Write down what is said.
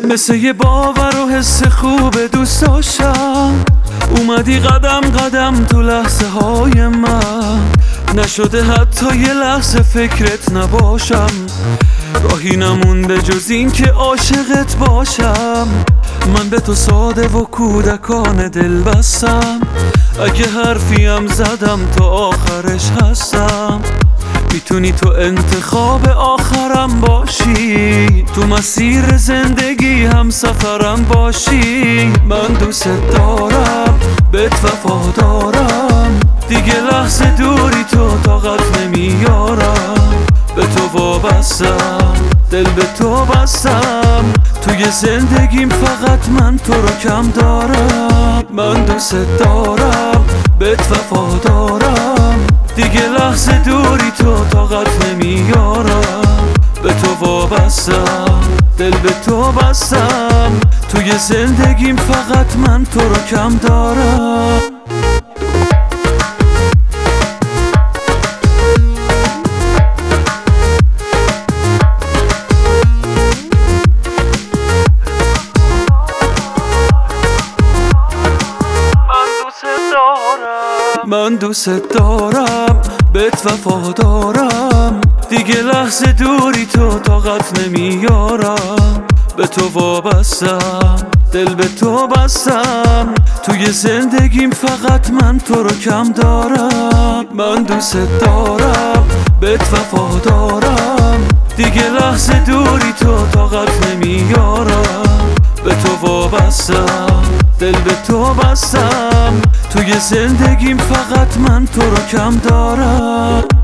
مثل یه باور و حس خوب دوست داشتم، اومدی قدم قدم تو لحظه های من، نشده حتی یه لحظه فکرت نباشم، راهی نمونده جز این که عاشقت باشم. من به تو ساده و کودکانه دل بستم، اگه حرفیم زدم تا آخرش هستم. میتونی تو انتخاب آخرم باشی، تو مسیر زندگی هم سفرم باشی. من دوست دارم، بهت وفادارم، دیگه لحظه دوری تو طاقت نمیارم. به تو وابستم، دل به تو بستم، توی زندگیم فقط من تو رو کم دارم. من دوست دارم، بهت وفادارم، دیگه لحظه دوری تو طاقت نمیارم. به تو وابستم، دل به تو بستم، توی زندگیم فقط من تو رو کم دارم. من دوست دارم، بهت وفادارم، دیگه لحظه دوری تو طاقت نمیارم. به تو وابستم، دل به تو بستم، توی زندگیم فقط من تو رو کم دارم. من دوست دارم، بهت وفادارم، دیگه لحظه دوری تو طاقت نمیارم. به تو وابستم، دل به تو بستم، توی زندگیم فقط من تو رو کم دارم.